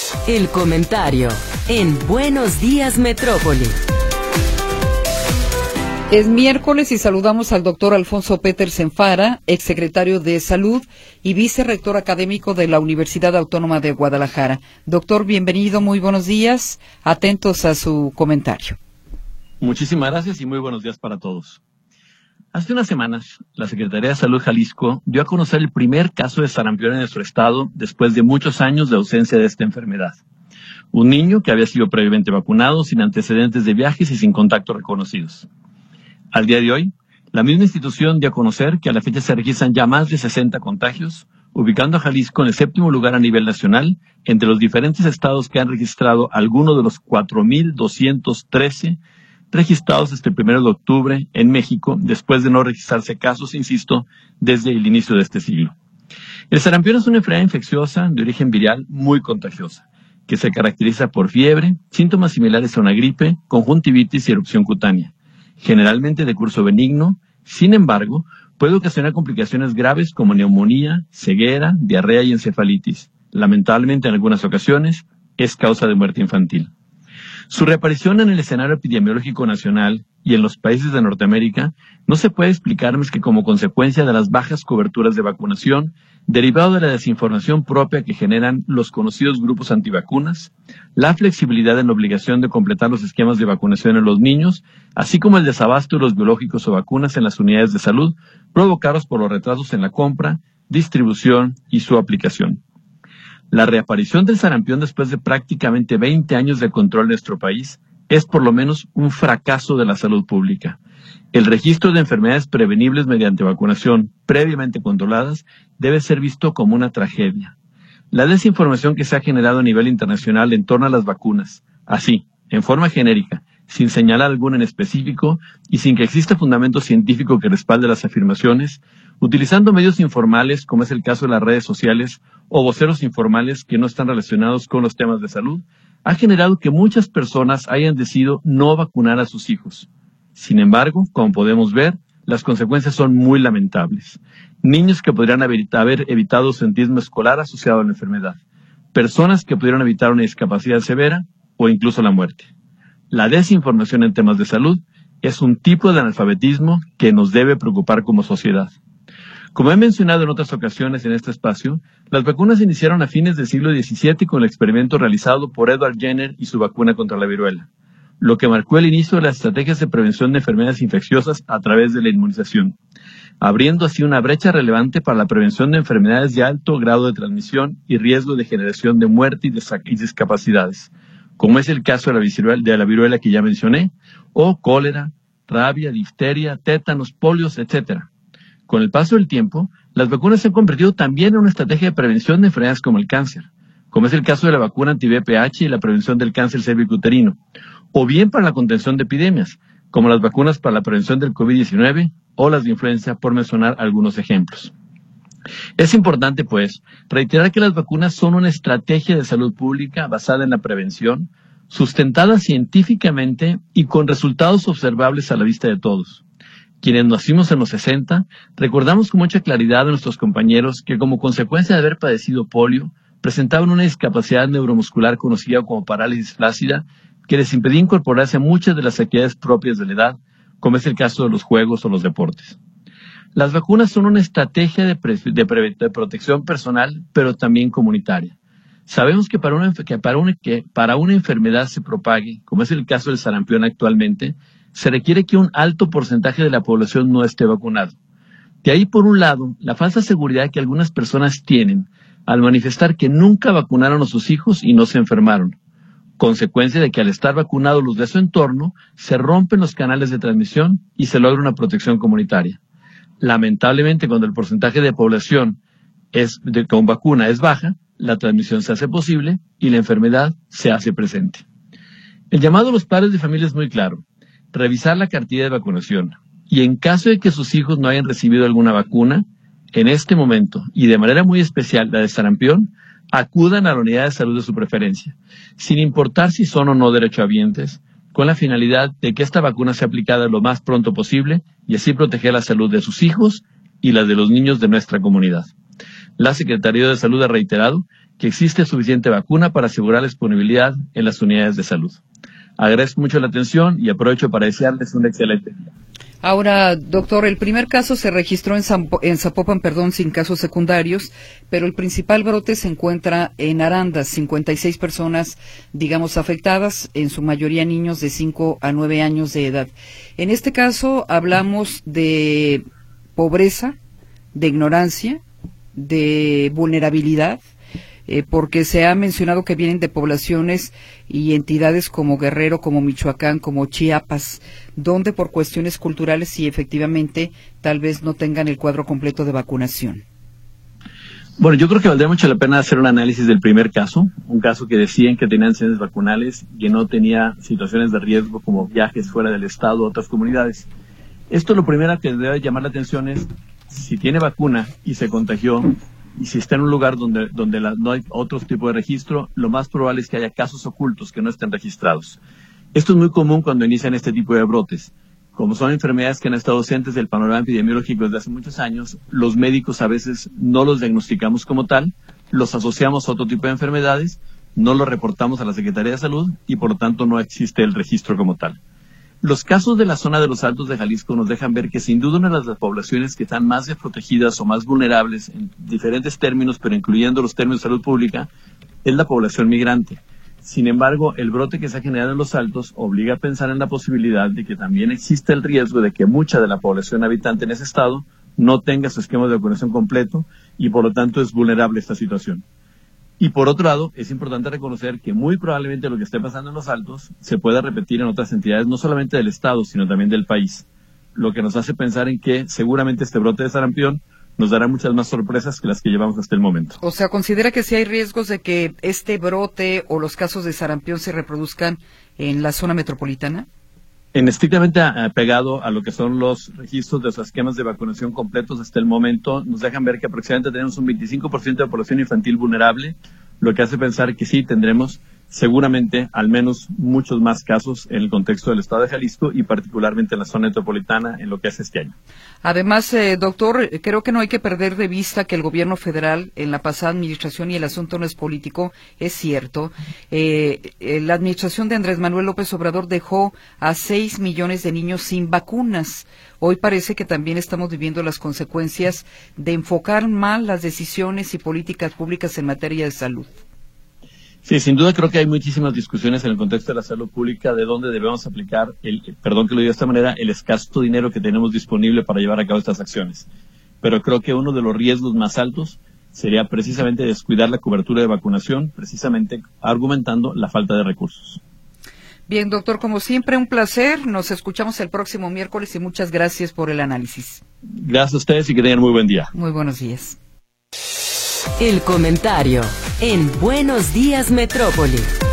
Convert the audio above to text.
El comentario en Buenos Días Metrópoli. Es miércoles y saludamos al doctor Alfonso Petersen Fara, exsecretario de Salud y vicerrector académico de la Universidad Autónoma de Guadalajara. Doctor, bienvenido, muy buenos días. Atentos a su comentario. Muchísimas gracias y muy buenos días para todos. Hace unas semanas, la Secretaría de Salud Jalisco dio a conocer el primer caso de sarampión en nuestro estado después de muchos años de ausencia de esta enfermedad. Un niño que había sido previamente vacunado, sin antecedentes de viajes y sin contactos reconocidos. Al día de hoy, la misma institución dio a conocer que a la fecha se registran ya más de 60 contagios, ubicando a Jalisco en el 7º lugar a nivel nacional entre los diferentes estados que han registrado alguno de los 4,213 registrados desde el 1 de octubre en México, después de no registrarse casos, insisto, desde el inicio de este siglo. El sarampión es una enfermedad infecciosa de origen viral muy contagiosa, que se caracteriza por fiebre, síntomas similares a una gripe, conjuntivitis y erupción cutánea, generalmente de curso benigno. Sin embargo, puede ocasionar complicaciones graves como neumonía, ceguera, diarrea y encefalitis. Lamentablemente, en algunas ocasiones, es causa de muerte infantil. Su reaparición en el escenario epidemiológico nacional y en los países de Norteamérica no se puede explicar más que como consecuencia de las bajas coberturas de vacunación, derivado de la desinformación propia que generan los conocidos grupos antivacunas, la flexibilidad en la obligación de completar los esquemas de vacunación en los niños, así como el desabasto de los biológicos o vacunas en las unidades de salud, provocados por los retrasos en la compra, distribución y su aplicación. La reaparición del sarampión después de prácticamente 20 años de control en nuestro país es por lo menos un fracaso de la salud pública. El registro de enfermedades prevenibles mediante vacunación previamente controladas debe ser visto como una tragedia. La desinformación que se ha generado a nivel internacional en torno a las vacunas, así, en forma genérica, sin señalar alguna en específico y sin que exista fundamento científico que respalde las afirmaciones, utilizando medios informales, como es el caso de las redes sociales, o voceros informales que no están relacionados con los temas de salud, ha generado que muchas personas hayan decidido no vacunar a sus hijos. Sin embargo, como podemos ver, las consecuencias son muy lamentables. Niños que podrían haber evitado ausentismo escolar asociado a la enfermedad, personas que pudieron evitar una discapacidad severa o incluso la muerte. La desinformación en temas de salud es un tipo de analfabetismo que nos debe preocupar como sociedad. Como he mencionado en otras ocasiones en este espacio, las vacunas se iniciaron a fines del siglo XVII con el experimento realizado por Edward Jenner y su vacuna contra la viruela, lo que marcó el inicio de las estrategias de prevención de enfermedades infecciosas a través de la inmunización, abriendo así una brecha relevante para la prevención de enfermedades de alto grado de transmisión y riesgo de generación de muerte y discapacidades, como es el caso de la viruela que ya mencioné, o cólera, rabia, difteria, tétanos, polios, etc. Con el paso del tiempo, las vacunas se han convertido también en una estrategia de prevención de enfermedades como el cáncer, como es el caso de la vacuna anti-VPH y la prevención del cáncer cervicuterino, o bien para la contención de epidemias, como las vacunas para la prevención del COVID-19 o las de influenza, por mencionar algunos ejemplos. Es importante, pues, reiterar que las vacunas son una estrategia de salud pública basada en la prevención, sustentada científicamente y con resultados observables a la vista de todos. Quienes nacimos en los 60, recordamos con mucha claridad a nuestros compañeros que como consecuencia de haber padecido polio, presentaban una discapacidad neuromuscular conocida como parálisis flácida, que les impedía incorporarse a muchas de las actividades propias de la edad, como es el caso de los juegos o los deportes. Las vacunas son una estrategia de protección personal, pero también comunitaria. Sabemos que para una enfermedad se propague, como es el caso del sarampión actualmente, se requiere que un alto porcentaje de la población no esté vacunado. De ahí, por un lado, la falsa seguridad que algunas personas tienen al manifestar que nunca vacunaron a sus hijos y no se enfermaron, consecuencia de que al estar vacunados los de su entorno, se rompen los canales de transmisión y se logra una protección comunitaria. Lamentablemente, cuando el porcentaje de población con vacuna es baja, la transmisión se hace posible y la enfermedad se hace presente. El llamado a los padres de familia es muy claro: revisar la cartilla de vacunación y en caso de que sus hijos no hayan recibido alguna vacuna, en este momento, y de manera muy especial la de sarampión, acudan a la unidad de salud de su preferencia, sin importar si son o no derechohabientes, con la finalidad de que esta vacuna sea aplicada lo más pronto posible y así proteger la salud de sus hijos y la de los niños de nuestra comunidad. La Secretaría de Salud ha reiterado que existe suficiente vacuna para asegurar la disponibilidad en las unidades de salud. Agradezco mucho la atención y aprovecho para desearles un excelente día. Ahora, doctor, el primer caso se registró en Zapopan, sin casos secundarios, pero el principal brote se encuentra en Arandas, 56 personas, digamos, afectadas, en su mayoría niños de 5 a 9 años de edad. En este caso hablamos de pobreza, de ignorancia, de vulnerabilidad, porque se ha mencionado que vienen de poblaciones y entidades como Guerrero, como Michoacán, como Chiapas, donde por cuestiones culturales sí efectivamente tal vez no tengan el cuadro completo de vacunación. Bueno, yo creo que valdría mucho la pena hacer un análisis del primer caso, un caso que decían que tenían antecedentes vacunales y que no tenía situaciones de riesgo como viajes fuera del estado o otras comunidades. Esto lo primero que debe llamar la atención es si tiene vacuna y se contagió, y si está en un lugar donde no hay otro tipo de registro, lo más probable es que haya casos ocultos que no estén registrados. Esto es muy común cuando inician este tipo de brotes. Como son enfermedades que han estado ausentes del panorama epidemiológico desde hace muchos años, los médicos a veces no los diagnosticamos como tal, los asociamos a otro tipo de enfermedades, no los reportamos a la Secretaría de Salud y por lo tanto no existe el registro como tal. Los casos de la zona de los Altos de Jalisco nos dejan ver que sin duda una de las poblaciones que están más desprotegidas o más vulnerables en diferentes términos, pero incluyendo los términos de salud pública, es la población migrante. Sin embargo, el brote que se ha generado en los Altos obliga a pensar en la posibilidad de que también existe el riesgo de que mucha de la población habitante en ese estado no tenga su esquema de vacunación completo y por lo tanto es vulnerable a esta situación. Y por otro lado, es importante reconocer que muy probablemente lo que esté pasando en los Altos se pueda repetir en otras entidades, no solamente del Estado, sino también del país. Lo que nos hace pensar en que seguramente este brote de sarampión nos dará muchas más sorpresas que las que llevamos hasta el momento. O sea, ¿considera que sí hay riesgos de que este brote o los casos de sarampión se reproduzcan en la zona metropolitana? Estrictamente pegado a lo que son los registros de los esquemas de vacunación completos hasta el momento, nos dejan ver que aproximadamente tenemos un 25% de población infantil vulnerable, lo que hace pensar que sí tendremos seguramente al menos muchos más casos en el contexto del estado de Jalisco y particularmente en la zona metropolitana en lo que hace este año. Además, doctor, creo que no hay que perder de vista que el gobierno federal en la pasada administración, y el asunto no es político, es cierto, la administración de Andrés Manuel López Obrador dejó a 6 millones de niños sin vacunas. Hoy parece que también estamos viviendo las consecuencias de enfocar mal las decisiones y políticas públicas en materia de salud. Sí, sin duda creo que hay muchísimas discusiones en el contexto de la salud pública de dónde debemos aplicar, perdón que lo diga de esta manera, el escaso dinero que tenemos disponible para llevar a cabo estas acciones. Pero creo que uno de los riesgos más altos sería precisamente descuidar la cobertura de vacunación, precisamente argumentando la falta de recursos. Bien, doctor, como siempre, un placer. Nos escuchamos el próximo miércoles y muchas gracias por el análisis. Gracias a ustedes y que tengan muy buen día. Muy buenos días. El comentario en Buenos Días Metrópoli.